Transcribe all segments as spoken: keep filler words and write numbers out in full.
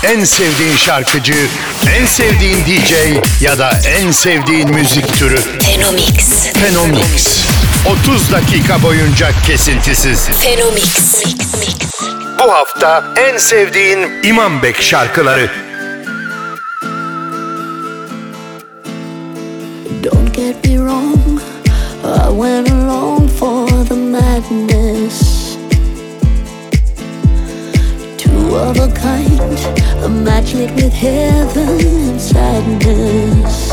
En sevdiğin şarkıcı, en sevdiğin D J ya da en sevdiğin müzik türü. Fenomix. Fenomix. otuz dakika boyunca kesintisiz. Fenomix. Bu hafta en sevdiğin İmam Bek şarkıları. Don't get me wrong, I went along for the madness. Two of a kind, a match lit with heaven and sadness.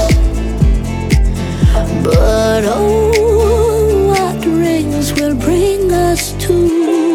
But oh, what rings will bring us to?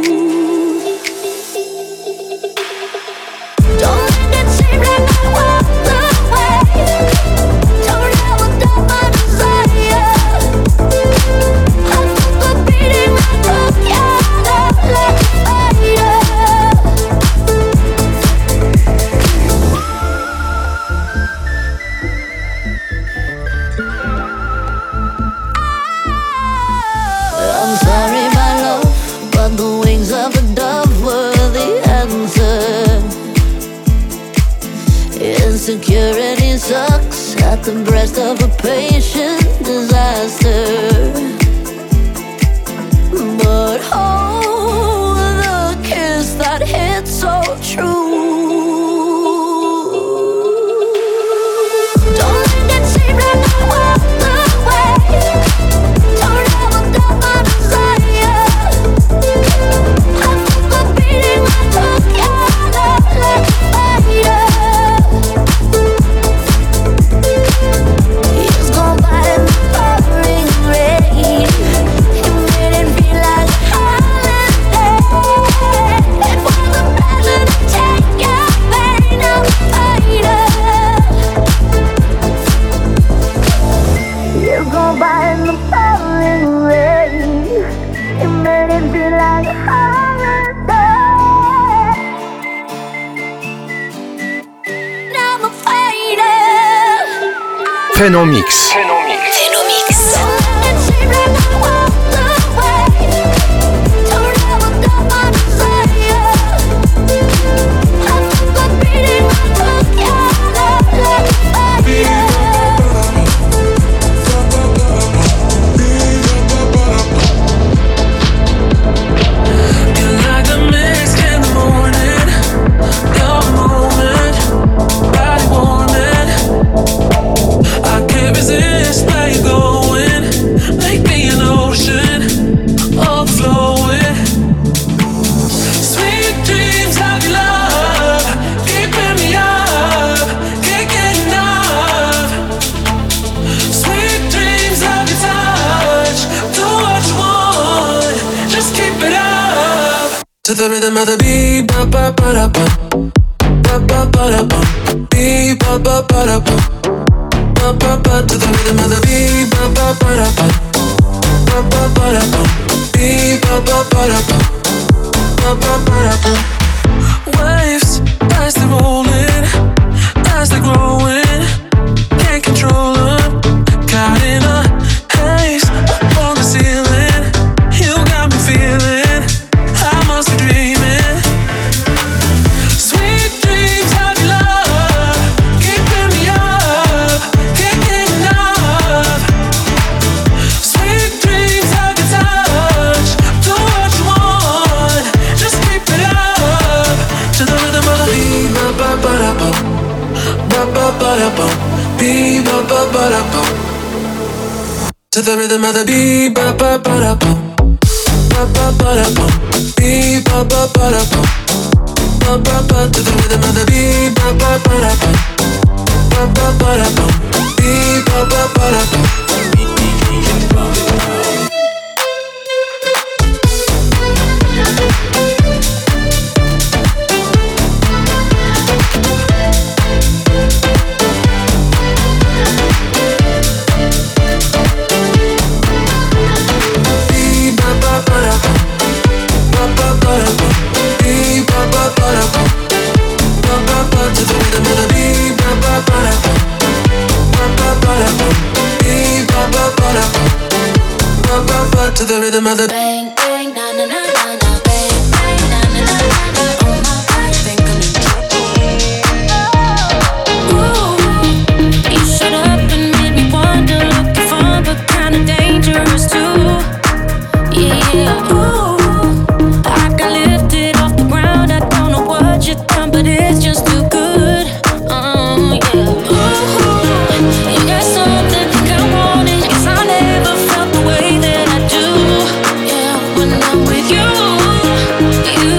Insecurity sucks at the breast of a patient disaster. But oh, the kiss that hit so true. Don't let it seem like I walked away. Don't ever doubt my desire. I took a beating, I took your love like fire. Fenomix. Fenomix. To the rhythm of the beat, ba ba ba da bum, ba ba ba da bum, beat ba ba ba da bum, ba ba ba. To the rhythm of the beat, ba ba ba da bum, ba ba ba da bum, beat ba ba ba da bum, ba ba ba da bum. Waves as they're rolling, as they're growing, can't control them. Caught in a haze up on the ceiling, you got me feeling. Must be dreaming. Sweet dreams of your love, keeping me up, can't get enough. Sweet dreams of your touch, do what you want, just keep it up. To the rhythm of the beat, ba ba ba da bum, ba ba ba da bum, beat ba ba ba da bum. To the rhythm of the beat, ba ba ba da bum, ba ba ba da bum. Beat ba ba ba da bum, ba ba ba. To the rhythm of the beat, ba ba ba da bum, ba ba ba da bum, beat ba ba ba da bum. To the rhythm of the bang, bang, na na na na na, bang, bang, na na na na na. On my body, think I'm in trouble. but it's just too good. Oh yeah. Ooh, you got something, think I want it. Guess I never felt the way that I do. Yeah, when I'm with you, you.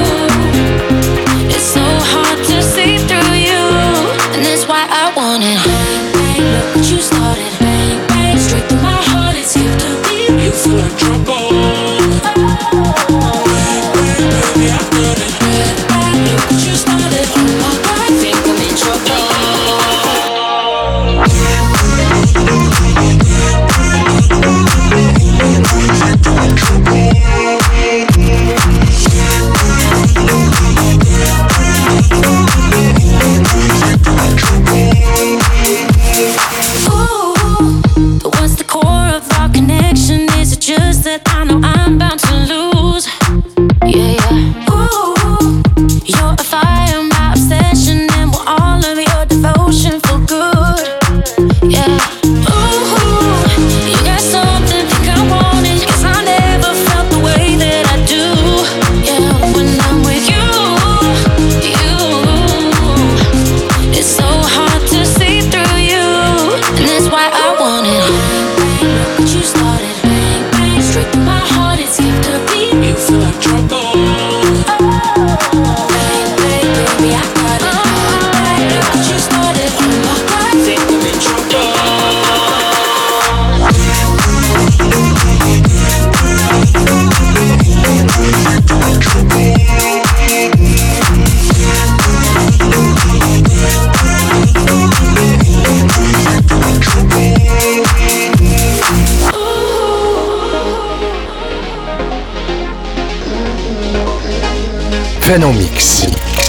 It's so hard to see through you, and that's why I want it. Bang, bang, look what you started. Bang, bang, straight through my heart. It's here to leave you full of trouble. Phenomix.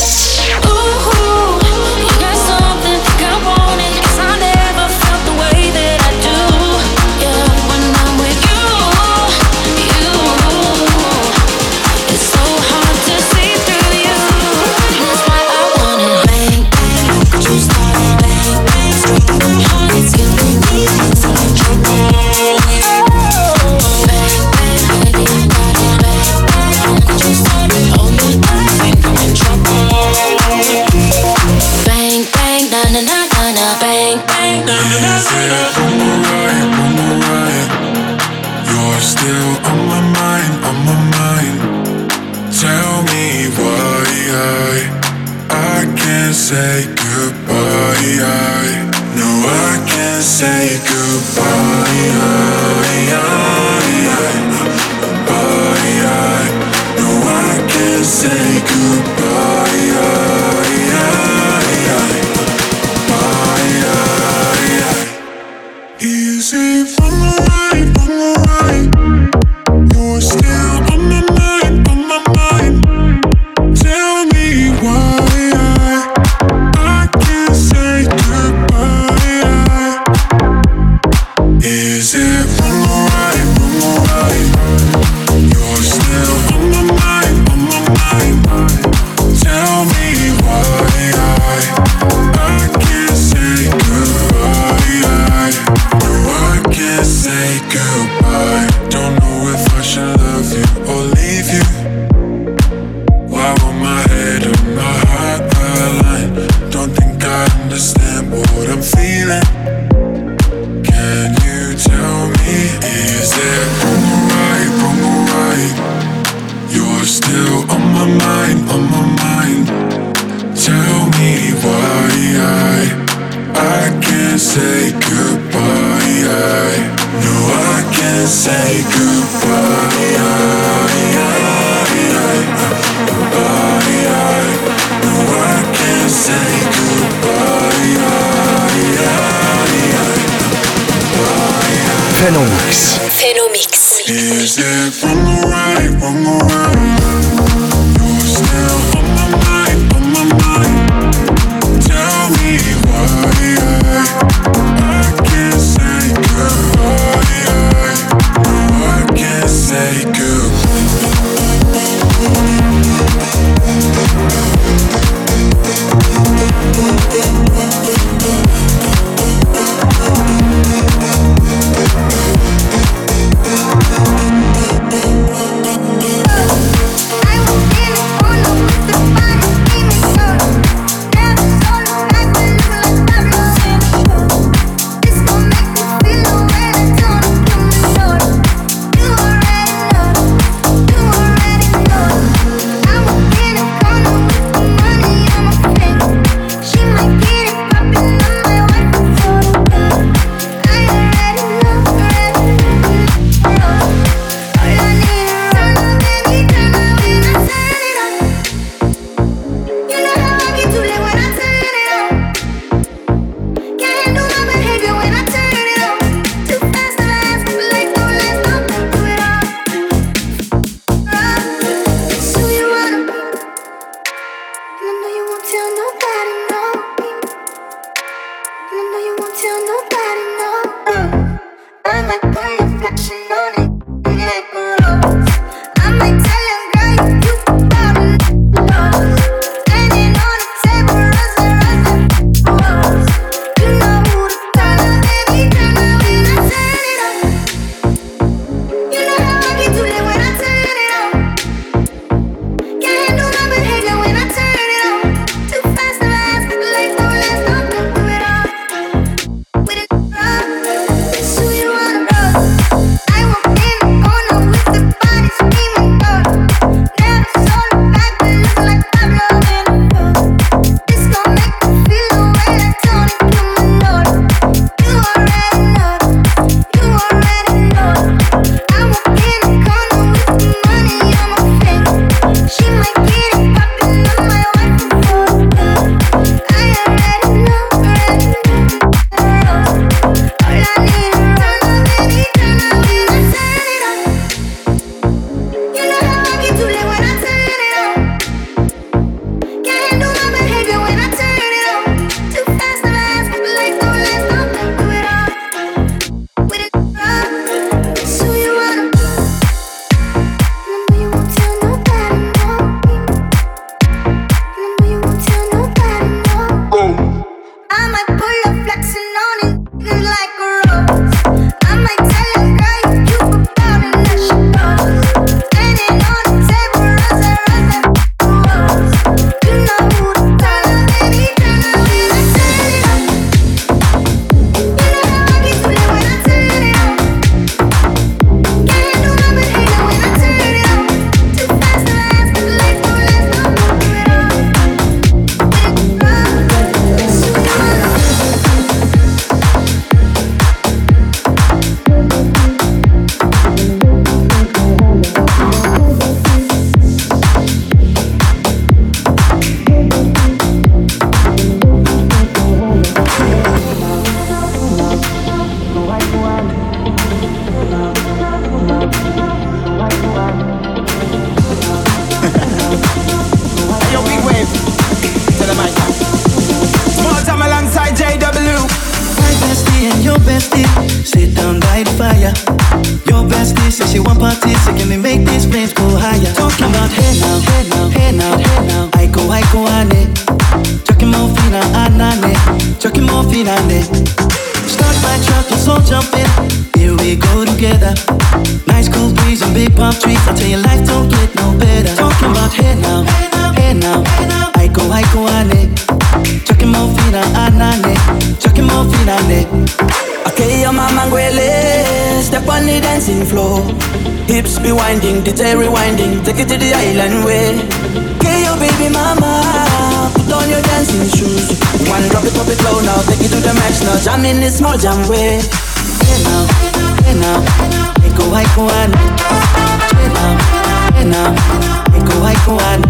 Phenomix. Phenomix. Is it wrong or right, wrong or right? You're still on my mind, on my mind. Tell me why I, I can't say goodbye. No, I can't say goodbye. party, so can we make these flames go higher? Talking about hey now, hey now, hey now, hey now. I go, I go, ane. Chucking more fina, anane. Chucking more fina, ane. Start my truck, let's all jump in. Here we go together. Nice cool breeze and big palm trees. I tell you, life don't get no better. Talking about hey now, hey now, hey now. I go, I go, ane. Chucking more fina, anane. Chucking more fina, ane. Okay, your mama ngwele, step on the dancing floor. Hips be winding, D J rewinding, take it to the island way. Okay, your baby mama, put on your dancing shoes. One drop it, drop it low now, take it to the max now. Jam in this small jam way. Hey now, hey now, I go, I go, ane. Hey now, hey now, I go, I go, ane.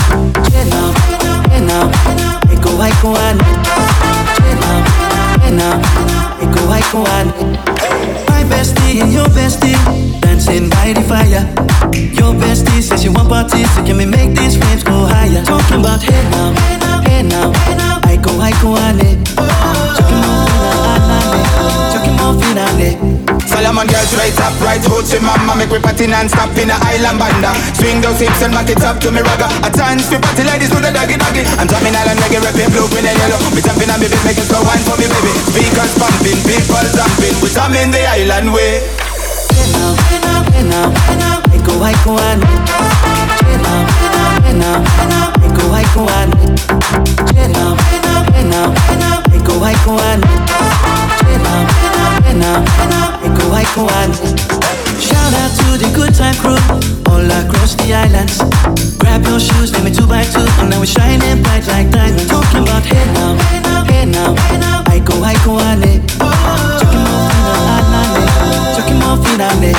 Hey now, hey now, I go, I go, ane. Hey now, hey now, I go, I go, ane. My bestie and your bestie dancing by the fire. Your bestie says you want parties, so can we make these flames go higher? Talking about hey now, hey now, I go, I go, ane. Chucking more fina, anane. Chucking more fina, ane. Solomon girls right up, right hoots with mama. Make we party non-stop in a island banda. Swing those hips and back it up to me ragga. A dance for party ladies do the doggy doggy. I'm drumming island reggae, rapping blue, green and yellow. We jumping on me beat, make it go wine for me baby. Speakers pumping, people jumping. We drumming the island way. Hey now, hey now, hey now, hey now. I go, I go, ane. Hey now, hey now, hey now. I go, I go, ane. Hey now, hey now, hey now, hey now. I go, I go, ane. Hey now, hey now, hey now. I go, I go, ane. Shout out to the good time crew all across the islands. Grab your shoes, let me two by two, and now we're shining bright like diamonds. Talking about hey now, hey now, hey now, hey now. I go, I go, ane. Chucking more fina, anane. Chucking more fina, ane.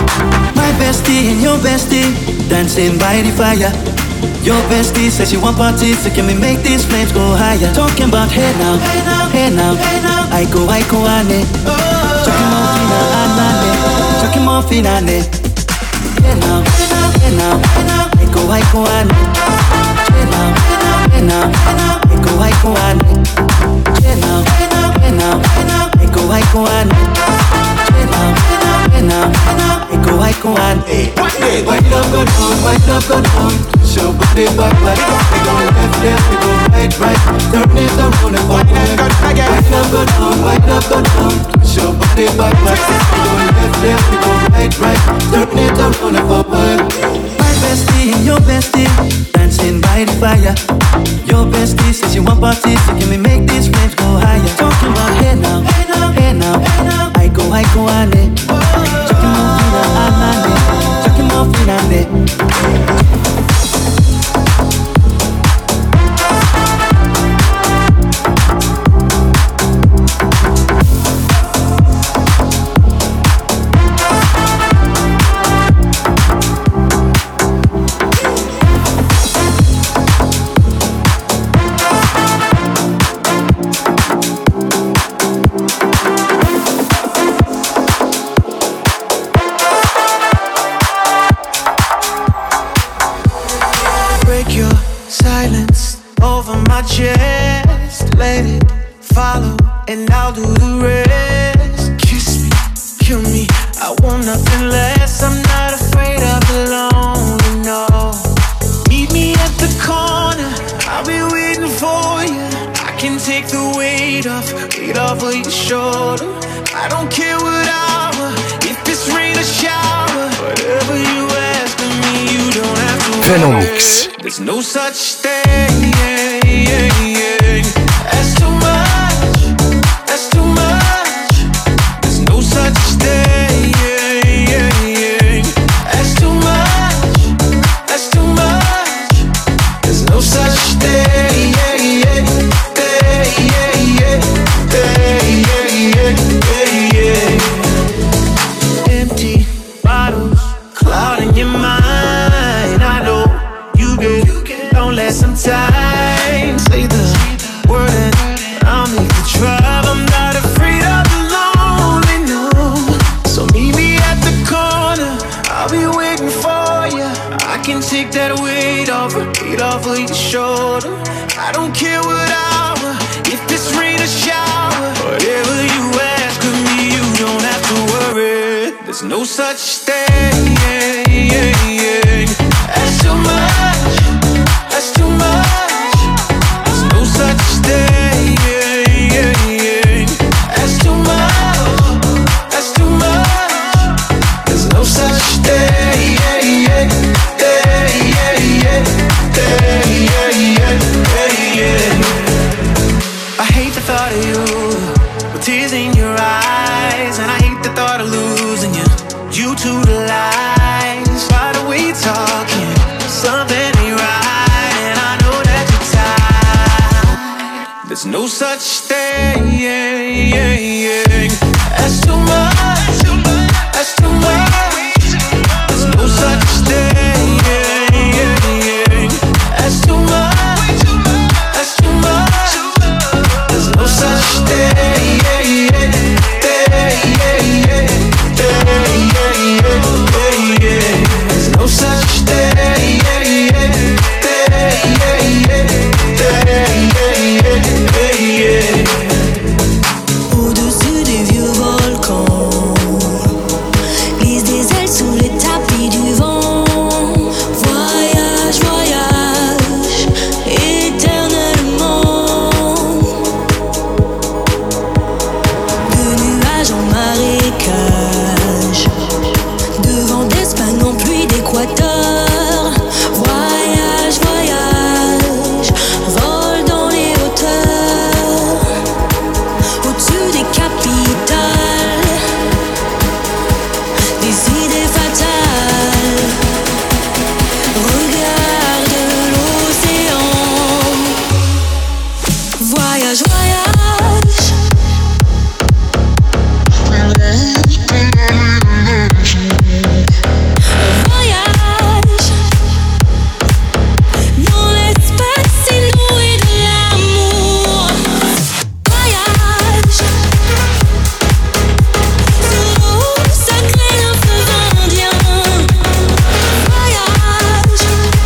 My bestie and your bestie dancing by the fire. Your bestie says she want parties, so can we make these flames go higher? Talking about hey now, hey now, hey now, hey now. I go, I go, ane. Chucking more fina, anane. Chucking more fina, ane. Hey now, hey now, hey now, hey now. I go, I go, ane. Hey now, hey now, hey now, hey now. I go, I go, ane. Hey now, hey now, hey now, hey now. I go, I go, ane. Hey now, hey now, hey now, hey now. I go, I go, ane. Wind up, go down, wind up, go down. Show body back, back. We go left, left, we go right, right. Turn it around and forward. Wind up, go down, wind up, go down. Show body back, back. We go left, left, we go right, right. Turn it around and forward. My bestie and your bestie dancing by the fire. Your bestie says you want parties, so can we make these flames go higher? Talking about hey now, hey now, hey now, hey now. I go, I go, ane. Chucking more fina, anane. Chucking more fina, ane. Chest, let it follow, and I'll do the rest. Kiss me, kill me, I want nothing less. I'm not afraid of the lonely, no. Meet me at the corner, I'll be waiting for you. I can take the weight off, weight off of your shoulder. I don't care what hour, if it's rain or shower. Whatever you ask of me, you don't have to worry. Phenomix. There's no such thing as too much, that's too much. There's no such thing as too much, that's too much. There's no such thing. Empty bottles clouding your mind. I know you get lonely sometimes. Say the word and I'll make the drive. I'm not afraid of the lonely, no. So meet me at the corner, I'll be waiting for you. I can take that weight off, weight off of your shoulder. I don't care what hour, if it's rain or shower. Whatever you ask of me, you don't have to worry. There's no such thing as too much. That's too much. There's no such thing as too much. That's too much. There's no such thing. I hate the thought of you with tears in your eyes, and I hate the thought of losing you. You to the lies. Why do we talking? Something ain't right, and I know that you're tired. There's no such thing as too much. That's too much. There's no such thing as too much. That's too much. There's no such thing. There's no such thing. Au-dessus des vieux volcans, glisse des ailes sous les tapis du vent. Voyage, voyage, éternellement. De nuages en marécage, de vent d'Espagne en pluie d'Équateur. Voyage, voyage, vol dans les hauteurs. Au-dessus des capitales, des idées fatales. Regarde l'océan. Voyage, voyage. Voyage dans l'espace inouï de l'amour. Voyage sur l'eau sacrée d'un fleuve indien. Voyage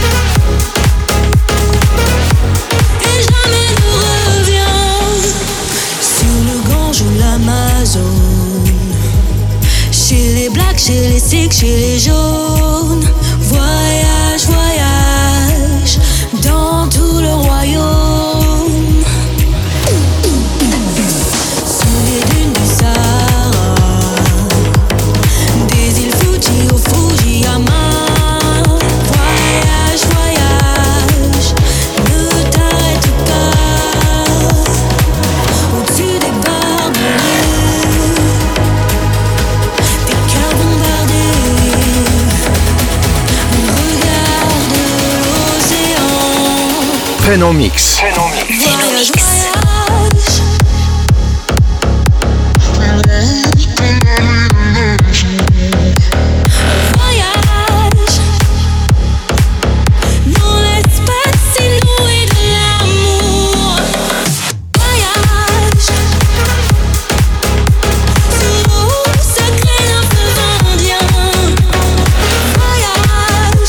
et jamais ne reviens. Sur le Gange ou l'Amazone, chez les blacks, chez les sikhs, chez les jaunes. Voyage, voyage dans tout le royaume. Sous les dunes du Sahara, des îles Fuji au Fujiyama. Voyage, voyage, ne t'arrête pas. Au-dessus des barbelés, des cœurs bombardés. Regarde l'océan. Phenomix. Phenomix. Voyage dans l'espace inouï de l'amour. Voyage sur l'eau sacrée d'un fleuve indien. Voyage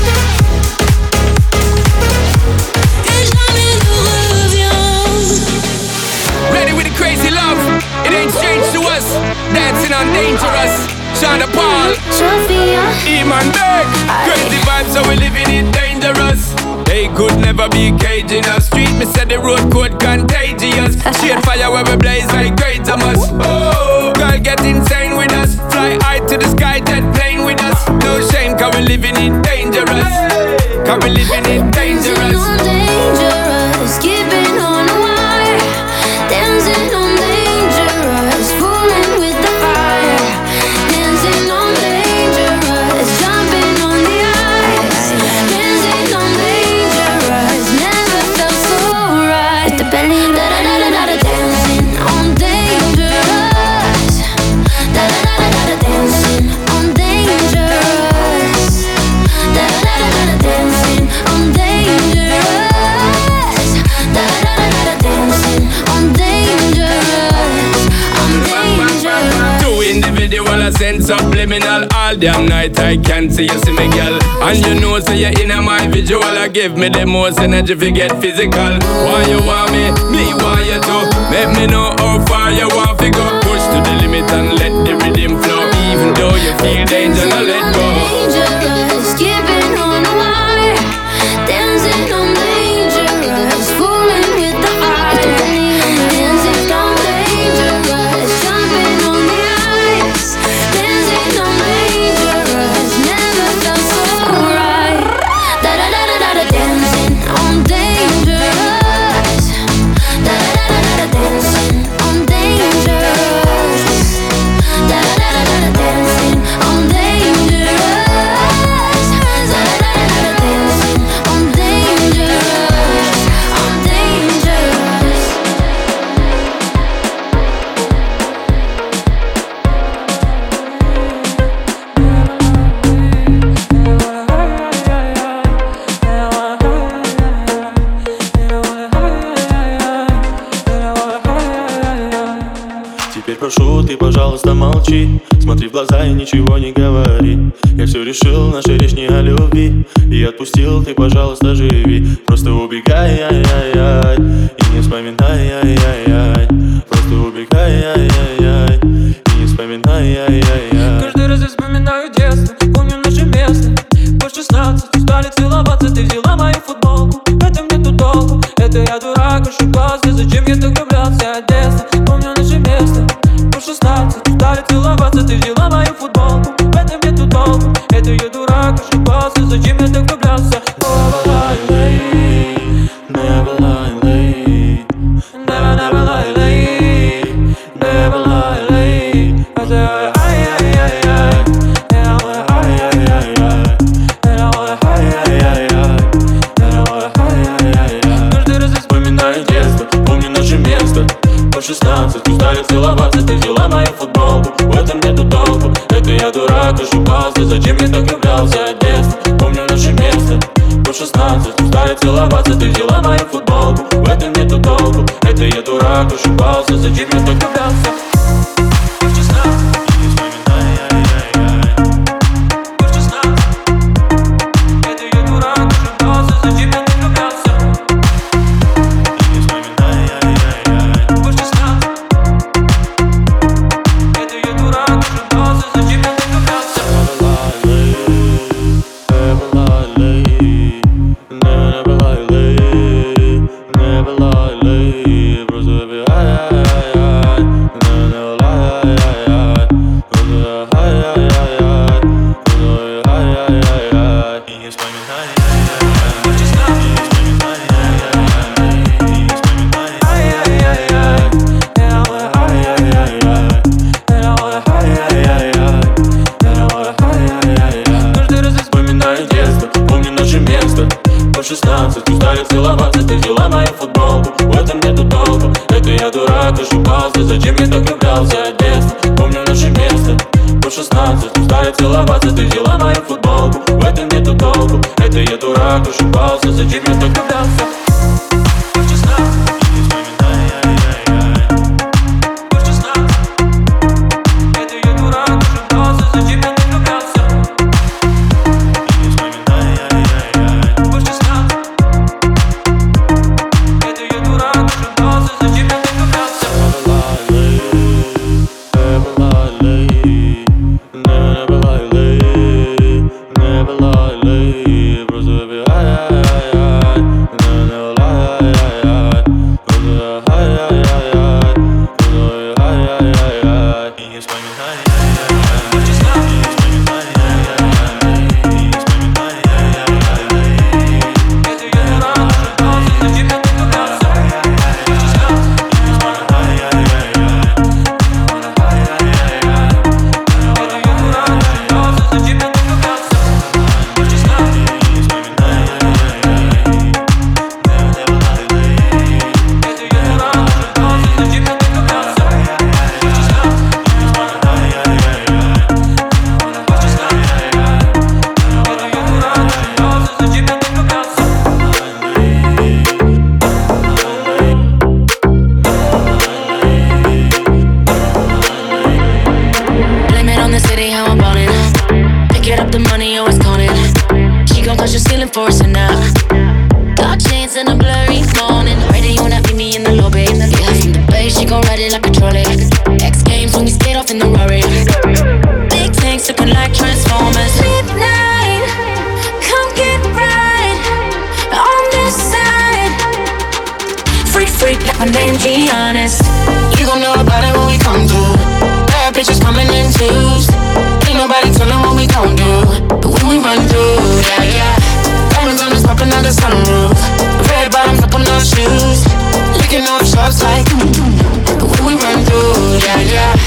et jamais ne reviens. Ready with the crazy love. It ain't strange to us. Dancing on dangerous. Shonda Paul, Sophia, Eman Berg. Crazy vibes, so we living it dangerous. They could never be caging us. Street, me said the road code contagious. Shade fire where we blaze like great Thomas. Oh, girl get insane with us. Fly high to the sky, jet plane with us. No shame, cause we living it dangerous. Cause we living it dangerous. on dangerous, keeping on the wire, dancing on dangerous, fooling with the fire, dancing on dangerous, jumping on the ice, dancing on dangerous, never felt so right. With the belly, da da da da da, dancing on dangerous, da da da da da, dancing on dangerous, da da da da da, dancing on dangerous, da da da da da, dancing on dangerous, on dangerous. Two individual, I send subliminal. All damn night I can't see you see me girl. And you know say you're in my visual. I give me the most energy to get physical. Why you want me, me want you too. Make me know how far you want to go. Push to the limit and let the rhythm flow. Even though you feel Теперь прошу, ты, пожалуйста, молчи. Смотри в глаза и ничего не говори. Я все решил, наша речь не о любви. И отпустил, ты, пожалуйста, живи. Просто убегай, ай-яй-яй, и не вспоминай, ай-яй-яй. Просто убегай, ай-яй-яй, и не вспоминай, ай-яй-яй. Каждый раз я вспоминаю детство, помню наше место. По шестнадцать устали целоваться, ты взяла мою футболку. В этом нету толку, это я дурак, ошибался. Зачем я так влюблялся от детства? Помню наше место. По шестнадцать устали целоваться, ты взяла мою футболку. В этом нету толку, это я дурак, ошибался. Зачем я так влюблялся? Never lie, late, never lie, late, never, never lie, late, never lie, late. I say, ay, ay, ay, ay, and I wanna, ay, ay, ay, ay, and I wanna, ay, ay, ay, ay, and I wanna, ay, ay, ay, ay. Каждый раз я вспоминаю детство, помню наше место. По шестнадцать устали целоваться, ты взяла мою футболку. В этом нету толку, это я дурак, ошибался. Зачем я так влюблялся от детства? Помню наше место. По шестнадцать устали целоваться, ты взяла мою футболку. В этом нету толку, это я дурак, ошибался. Зачем я так влюблялся? По шестнадцать, не вспоминай, ай-яй-яй. По шестнадцать, это я дурак, ошибался. Зачем я так влюблялся? Не вспоминай, ай-яй-яй. По шестнадцать, это я дурак, ошибался. Зачем я так влюблялся? Never lie, late, never lie, late, never lie, late. Просто убегай, ай-яй-яй, never lie, ай-яй-яй. Просто ай-яй-яй, просто ай-яй-яй. И не вспоминай, ай-яй-яй, не вспоминай, ай-яй-яй, не вспоминай, ай-яй-яй, and I wanna, ай-яй-яй, and I wanna, ай-яй-яй, and I wanna, ай-яй-яй. Каждый раз я вспоминаю детство, помню наше место. По шестнадцать устали целоваться, ты взяла мою футболку. В этом нету толку, это я дурак, ошибался. Зачем я так влюблялся от детства? Помню наше место. По шестнадцать устали целоваться, ты взяла мою футболку. В этом нету толку, это я дурак, ошибался. Зачем я так влюблялся? По шестнадцать, не вспоминай, ай-яй-яй. По шестнадцать, это я дурак, ошибался. Зачем я так влюблялся? Не вспоминай, ай-яй-яй. По шестнадцать, это я дурак, ошибался. Зачем я так влюблялся? Never lie, late, never lie, late, never lie, late. Просто убегай, ай-яй-яй, never lie, ай-яй-яй. Просто ай-яй-яй, просто ай-яй-яй. И не вспоминай, ай-яй-яй, не вспоминай, ай-яй-яй, не вспоминай, ай-яй-яй. Это я дурак, ошибался. Зачем я так влюблялся? По шестнадцать, не вспоминай, ай-яй-яй, and I wanna, ай-яй-яй, это я дурак, ошибался. Зачем я так влюблялся? По шестнадцать, не вспоминай, ай-яй-яй, never lie, late, это я дурак, ошибался. Зачем я так влюблялся? По шестнадцать, не вспоминай, ай-яй-яй, по шестнадцать, это я дурак, ошибался. Зачем я так влюблялся? Blame it on the city, how I'm ballin'. Pick it up, the money always calling. She gon' touch the ceiling for us now. Dark chains in a blurry morning. Radio when I meet me in the lobby. Yeah, from the bay, she gon' ride it like a trolley. X Games when we skate off in the Rari. Big tanks looking like Transformers. Midnight, come get right on this side. Freak, freak, like my name Giannis. You gon' know about it when we come through. Bad bitches coming in twos. Ain't nobody tellin' what we gon' do. But when we run through, yeah, yeah. Diamonds on us poppin' out the sunroof. Red bottoms up on our shoes. Licking off shots like. But when we run through, yeah, yeah.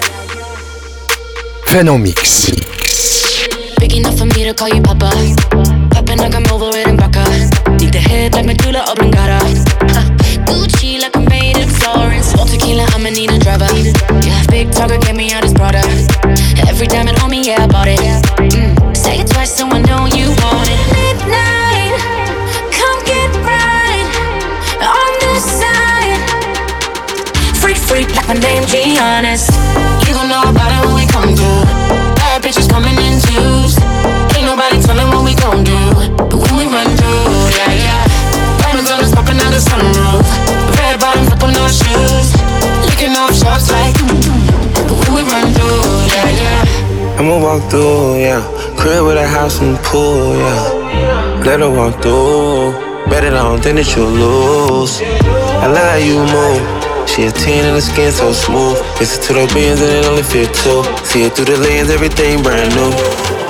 Phenomix. Big enough for me to call you Papa. Poppin' like I'm over it in Baca. Need the head like Medulla Oblongata. Gucci like I'm made in Florence. All tequila, I'ma need a driver. Yeah, big target, get me out his brother. Every diamond on me, yeah, I bought it. Mm. Say it twice so I know you want it. Midnight, come get right on this side. Freak, freak, like my name Giannis. You gon' know about it when we come through. Bad bitches coming in twos. Ain't nobody telling what we gon' do, but when we run through, yeah, yeah. Diamonds on us popping out the sunroof. Red bottoms up on no shoes. Licking off shots like, but when we run through, yeah, yeah. I'ma walk through, yeah. Crib with a house and pool, yeah. Let her walk through. Bet it, I don't think that you'll lose. I like how you move. She a ten and the skin so smooth. Listen to the bands and it only fit two. See it through the lens, everything brand new.